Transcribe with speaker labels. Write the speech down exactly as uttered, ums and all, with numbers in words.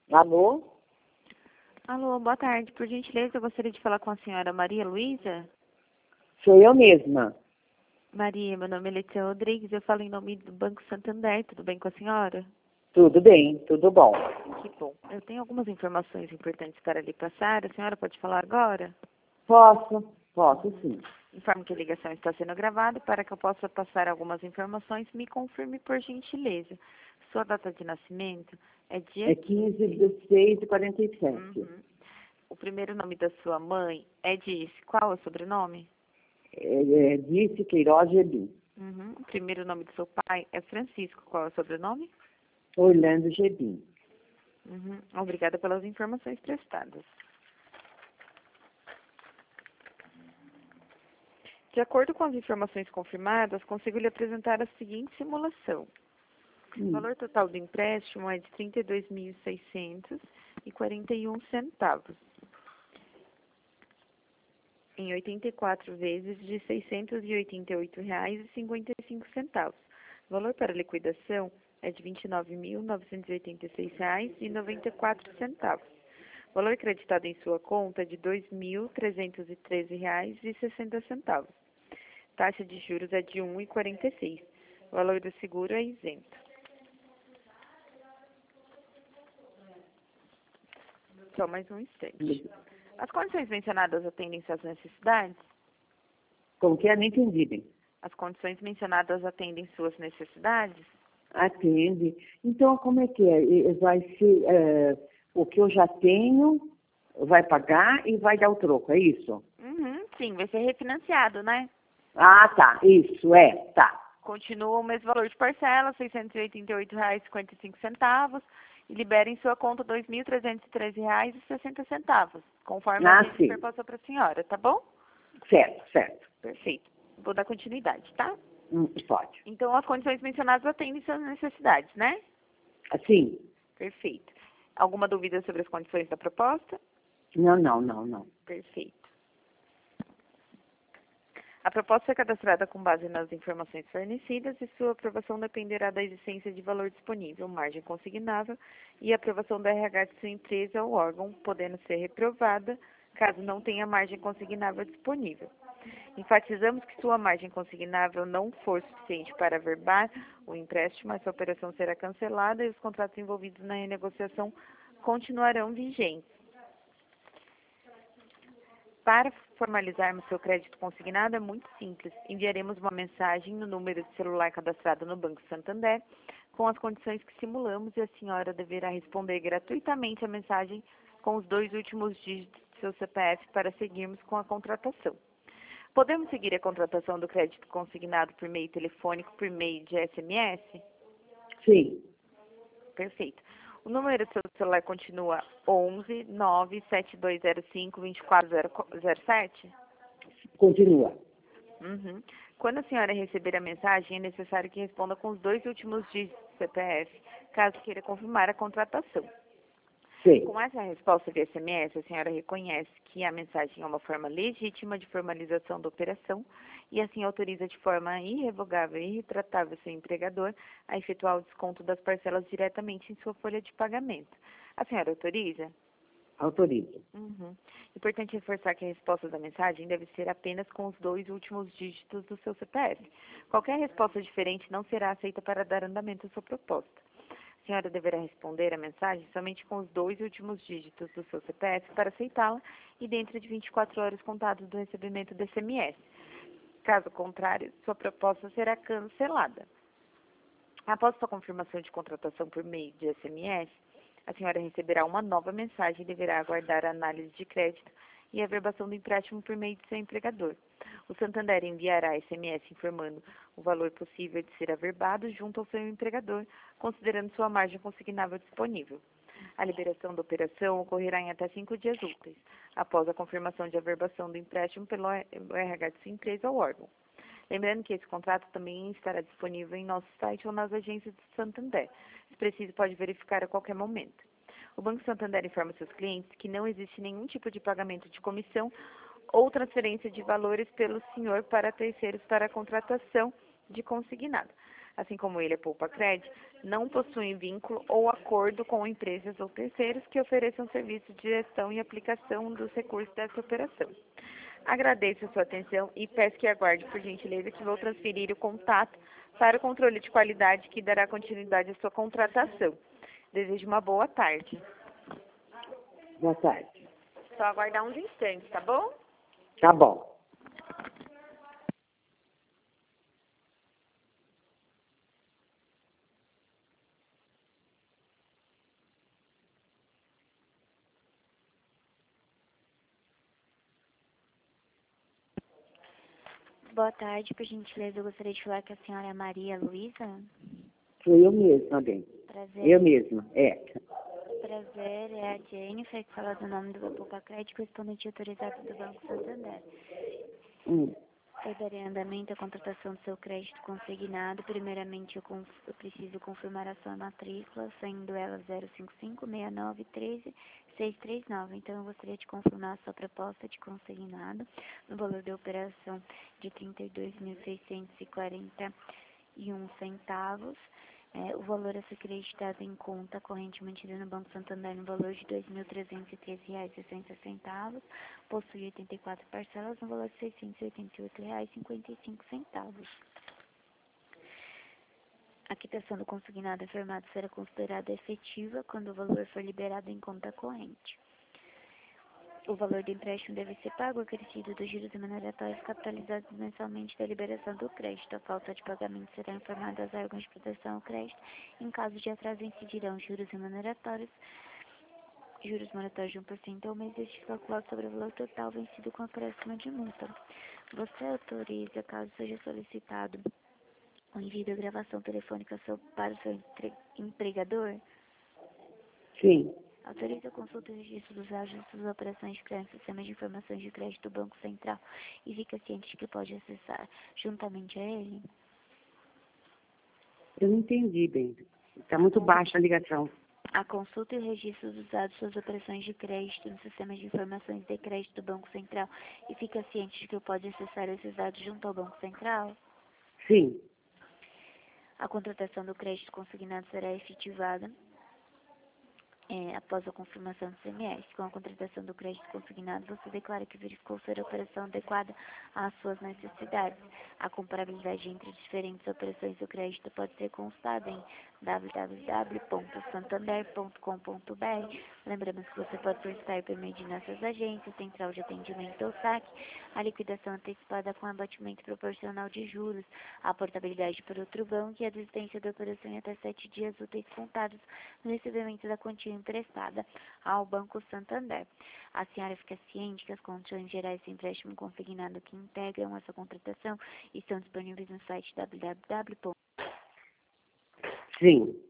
Speaker 1: Alô?
Speaker 2: Alô, boa tarde. Por gentileza, eu gostaria de falar com a senhora Maria Luísa.
Speaker 1: Sou eu mesma.
Speaker 2: Maria, meu nome é Letícia Rodrigues, eu falo em nome do Banco Santander. Tudo bem com a senhora?
Speaker 1: Tudo bem, tudo bom.
Speaker 2: Que bom. Eu tenho algumas informações importantes para lhe passar. A senhora pode falar agora?
Speaker 1: Posso? Posso sim.
Speaker 2: Informo que a ligação está sendo gravada. Para que eu possa passar algumas informações, me confirme por gentileza. Sua data de nascimento é dia...
Speaker 1: É quinze de seis de quarenta e sete.
Speaker 2: Uhum. O primeiro nome da sua mãe é Disse. Qual é o sobrenome?
Speaker 1: É, é, disse Queiroz Gebim.
Speaker 2: Uhum. O primeiro nome do seu pai é Francisco. Qual é o sobrenome?
Speaker 1: Orlando Gebim.
Speaker 2: Uhum. Obrigada pelas informações prestadas. De acordo com as informações confirmadas, consigo lhe apresentar a seguinte simulação.
Speaker 1: Hum.
Speaker 2: O valor total do empréstimo é de trinta e dois mil seiscentos e quarenta e um centavos, em oitenta e quatro vezes de seiscentos e oitenta e oito reais e cinquenta e cinco centavos. O valor para liquidação é de vinte e nove mil novecentos e oitenta e seis reais e noventa e quatro centavos. O valor creditado em sua conta é de dois mil trezentos e treze reais e sessenta centavos. Taxa de juros é de um vírgula quarenta e seis. O valor do seguro é isento. Só mais um instante. As condições mencionadas atendem suas necessidades?
Speaker 1: Como que é? Não entendi bem.
Speaker 2: As condições mencionadas atendem suas necessidades?
Speaker 1: Atende. Então, como é que é? E- Vai ser é, o que eu já tenho, vai pagar e vai dar o troco, é isso?
Speaker 2: Uhum, sim, vai ser refinanciado, né?
Speaker 1: Ah, tá. Isso, é, tá.
Speaker 2: Continua o mesmo valor de parcela, seiscentos e oitenta e oito reais e cinquenta e cinco centavos, e libera em sua conta dois mil trezentos e treze reais e sessenta centavos, conforme
Speaker 1: Ah,
Speaker 2: a gente
Speaker 1: sim.
Speaker 2: passou para a senhora, tá bom?
Speaker 1: Certo, certo.
Speaker 2: Perfeito. Vou dar continuidade, tá?
Speaker 1: Hum, pode.
Speaker 2: Então, as condições mencionadas atendem suas necessidades, né?
Speaker 1: Assim?
Speaker 2: Perfeito. Alguma dúvida sobre as condições da proposta?
Speaker 1: Não, não, não, não.
Speaker 2: Perfeito. A proposta foi cadastrada com base nas informações fornecidas e sua aprovação dependerá da existência de valor disponível, margem consignável e aprovação do R H de sua empresa ou órgão, podendo ser reprovada caso não tenha margem consignável disponível. Enfatizamos que sua margem consignável não for suficiente para averbar o empréstimo, essa operação será cancelada e os contratos envolvidos na renegociação continuarão vigentes. Para formalizarmos seu crédito consignado é muito simples. Enviaremos uma mensagem no número de celular cadastrado no Banco Santander com as condições que simulamos e a senhora deverá responder gratuitamente a mensagem com os dois últimos dígitos do seu C P F para seguirmos com a contratação. Podemos seguir a contratação do crédito consignado por meio telefônico, por meio de S M S?
Speaker 1: Sim.
Speaker 2: Perfeito. O número do seu celular continua onze nove sete dois zero cinco dois quatro zero sete?
Speaker 1: Continua.
Speaker 2: Uhum. Quando a senhora receber a mensagem, é necessário que responda com os dois últimos dígitos do C P F, caso queira confirmar a contratação.
Speaker 1: Sim.
Speaker 2: Com essa resposta de S M S, a senhora reconhece que a mensagem é uma forma legítima de formalização da operação e assim autoriza de forma irrevogável e irretratável seu empregador a efetuar o desconto das parcelas diretamente em sua folha de pagamento. A senhora autoriza?
Speaker 1: Autorizo.
Speaker 2: Uhum. Importante reforçar que a resposta da mensagem deve ser apenas com os dois últimos dígitos do seu C P F. Qualquer resposta diferente não será aceita para dar andamento à sua proposta. A senhora deverá responder a mensagem somente com os dois últimos dígitos do seu C P F para aceitá-la e dentro de vinte e quatro horas contadas do recebimento do S M S. Caso contrário, sua proposta será cancelada. Após sua confirmação de contratação por meio de S M S, a senhora receberá uma nova mensagem e deverá aguardar a análise de crédito e a averbação do empréstimo por meio de seu empregador. O Santander enviará S M S informando o valor possível de ser averbado junto ao seu empregador, considerando sua margem consignável disponível. A liberação da operação ocorrerá em até cinco dias úteis, após a confirmação de averbação do empréstimo pelo R H de sua empresa ou órgão. Lembrando que esse contrato também estará disponível em nosso site ou nas agências do Santander. Se preciso, pode verificar a qualquer momento. O Banco Santander informa seus clientes que não existe nenhum tipo de pagamento de comissão ou transferência de valores pelo senhor para terceiros para a contratação de consignado. assim como ele é Poupa-Cred, não possuem vínculo ou acordo com empresas ou terceiros que ofereçam serviço de gestão e aplicação dos recursos dessa operação. Agradeço a sua atenção e peço que aguarde, por gentileza, que vou transferir o contato para o controle de qualidade que dará continuidade à sua contratação. Desejo uma boa tarde.
Speaker 1: Boa tarde.
Speaker 2: Só aguardar uns instantes, tá bom?
Speaker 1: Tá bom.
Speaker 3: Boa tarde, por gentileza, eu gostaria de falar com a senhora Maria Luísa.
Speaker 1: Sou eu mesma, bem.
Speaker 3: Prazer.
Speaker 1: Eu mesma, é.
Speaker 3: Prazer, é a Jennifer que fala do nome do Poupa-Cred, correspondente autorizado do Banco Santander.
Speaker 1: Hum.
Speaker 3: Eu darei andamento à contratação do seu crédito consignado. Primeiramente, eu, conf... eu preciso confirmar a sua matrícula, sendo ela zero cinco cinco, seis nove, um três, seis três nove. Então, eu gostaria de confirmar a sua proposta de consignado no valor da operação de trinta e dois mil seiscentos e quarenta e um centavos. É, o valor a ser acreditado em conta corrente mantida no Banco Santander no valor de dois mil trezentos e treze reais e sessenta centavos, possui oitenta e quatro parcelas no valor de seiscentos e oitenta e oito reais e cinquenta e cinco centavos. A quitação do consignado afirmado será considerada efetiva quando o valor for liberado em conta corrente. O valor do empréstimo deve ser pago acrescido dos juros remuneratórios capitalizados mensalmente da liberação do crédito. A falta de pagamento será informada aos órgãos de proteção ao crédito. Em caso de atraso, incidirão juros remuneratórios, juros moratórios de um por cento ao mês, este calculado sobre o valor total vencido com acréscimo de multa. Você autoriza, caso seja solicitado, o envio da gravação telefônica para o seu entre... empregador?
Speaker 1: Sim.
Speaker 3: Autoriza a consulta e registro dos áudios das operações de crédito no sistema de informações de crédito do Banco Central e fica ciente de que pode acessar juntamente a ele?
Speaker 1: Eu não entendi, bem. Está muito baixa a ligação.
Speaker 3: A consulta e o registro dos dados das operações de crédito no sistema de informações de crédito do Banco Central e fica ciente de que pode acessar esses dados junto ao Banco Central?
Speaker 1: Sim.
Speaker 3: A contratação do crédito consignado será efetivada É, após a confirmação do C M S. Com a contratação do crédito consignado, você declara que verificou ser a operação adequada às suas necessidades. A comparabilidade entre diferentes operações do crédito pode ser constada em w w w ponto santander ponto com ponto b r. Lembramos que você pode solicitar por meio de nossas agências, central de atendimento ou saque, a liquidação antecipada com abatimento proporcional de juros, a portabilidade por outro banco e a desistência da operação em até sete dias úteis contados no recebimento da quantia emprestada ao Banco Santander. A senhora fica ciente que as condições gerais do empréstimo consignado que integram essa contratação estão disponíveis no site w w w ponto
Speaker 1: Sim.